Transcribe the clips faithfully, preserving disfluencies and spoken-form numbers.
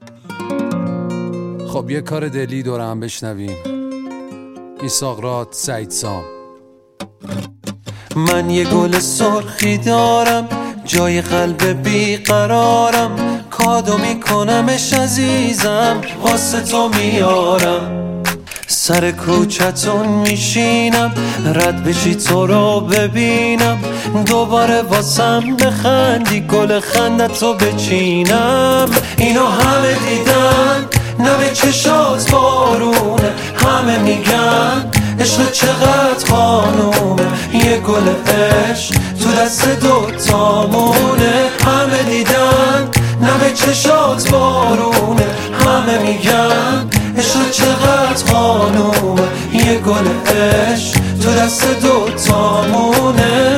خب یه کار دلی دور هم بشنویم. میساقرات، سعید سام. من یه گل سرخی دارم، جای قلب بیقرارم، کادو میکنمش عزیزم، واسه تو میارم. سر کوچتون میشینم، رد بشی تو رو ببینم، دوباره واسم بخندی، گل خندتو بچینم. اینو همه دیدن، نم چشات بارونه، همه میگن عشق چقدر خانومه، یه گل عشق تو دست دوتامونه. همه دیدن نم چشات بارونه، همه میگن عشق چقدر خانومه، یه گل عشق تو دست دوتامونه.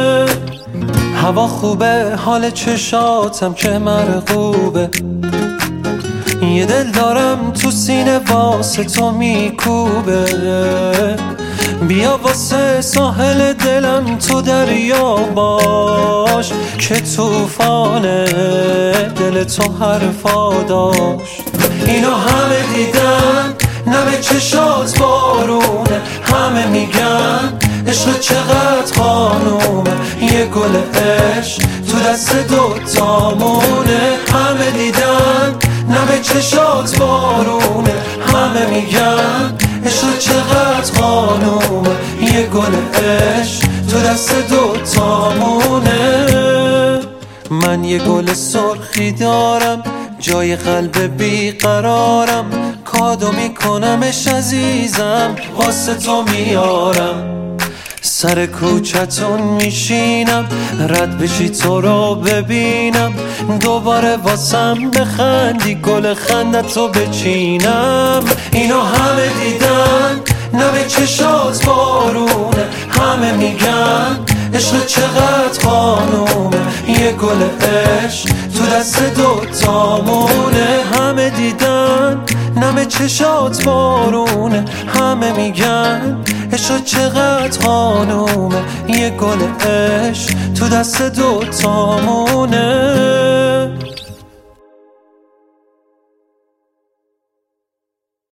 هوا خوبه، حال چشاتم که مرغوبه، یه دل دارم تو سینه واسه تو میکوبه. بیا واسه ساحل دلم تو دریا باش، که توفانه دل تو حرفا داشت. اینو همه دیدن، نم چشات بارونه، همه میگن عشق چقدر خانومه، یه گل عشق تو دست دوتامونه. همه دیدن نم چشات بارونه، همه میگن عشق چقدر خانومه، یه گل عشق تو دست دوتامونه. من یه گل سرخی دارم، جای قلب بیقرارم، کادو میکنمش عزیزم، واسه تو میارم. سر کوچتون میشینم، رد بشی تو رو ببینم، دوباره واسم بخندی، گل خندتو بچینم. اینو همه دیدن، نم چشات بارونه، همه میگن عشق چقدر خانومه، یه گل عشق تو دست دوتامونه. همه دیدن نم چشات بارونه، همه میگن عشق چقدر خانومه، یه گل عشق تو دست دوتامونه.